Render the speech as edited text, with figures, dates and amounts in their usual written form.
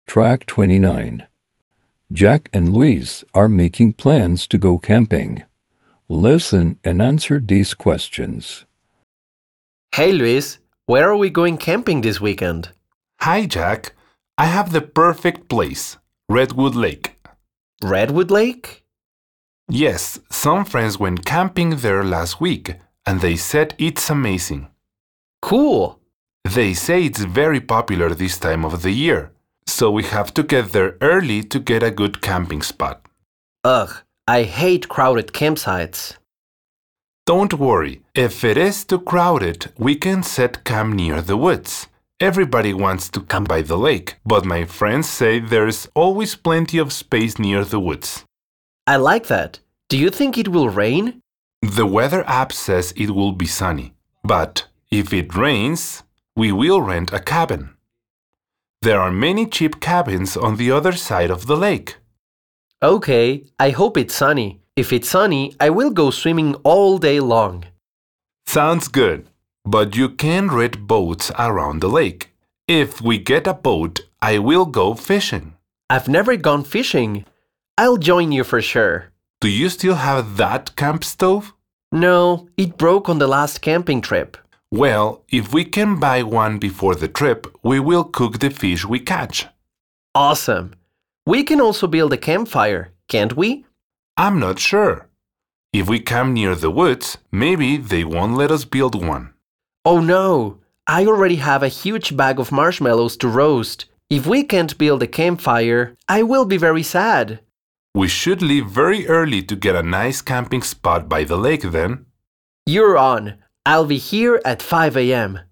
Track 29. Jack and Louise are making plans to go camping. Listen and answer these questions. Hey Luis, where are we going camping this weekend? Hi, Jack. I have the perfect place, Redwood Lake. Redwood Lake? Yes, some friends went camping there last week, and they said it's amazing. Cool! They say it's very popular this time of the year, so we have to get there early to get a good camping spot. Ugh, I hate crowded campsites. Don't worry, if it is too crowded, we can set camp near the woods. Everybody wants to camp by the lake, but my friends say there's always plenty of space near the woods. I like that. Do you think it will rain? The weather app says it will be sunny, but if it rains, we will rent a cabin. There are many cheap cabins on the other side of the lake. Okay, I hope it's sunny. If it's sunny, I will go swimming all day long. Sounds good, but you can rent boats around the lake. If we get a boat, I will go fishing. I've never gone fishing. I'll join you for sure. Do you still have that camp stove? No, it broke on the last camping trip. Well, if we can buy one before the trip, we will cook the fish we catch. Awesome. We can also build a campfire, can't we? I'm not sure. If we camp near the woods, maybe they won't let us build one. Oh no, I already have a huge bag of marshmallows to roast. If we can't build a campfire, I will be very sad. We should leave very early to get a nice camping spot by the lake then. You're on. I'll be here at 5 a.m.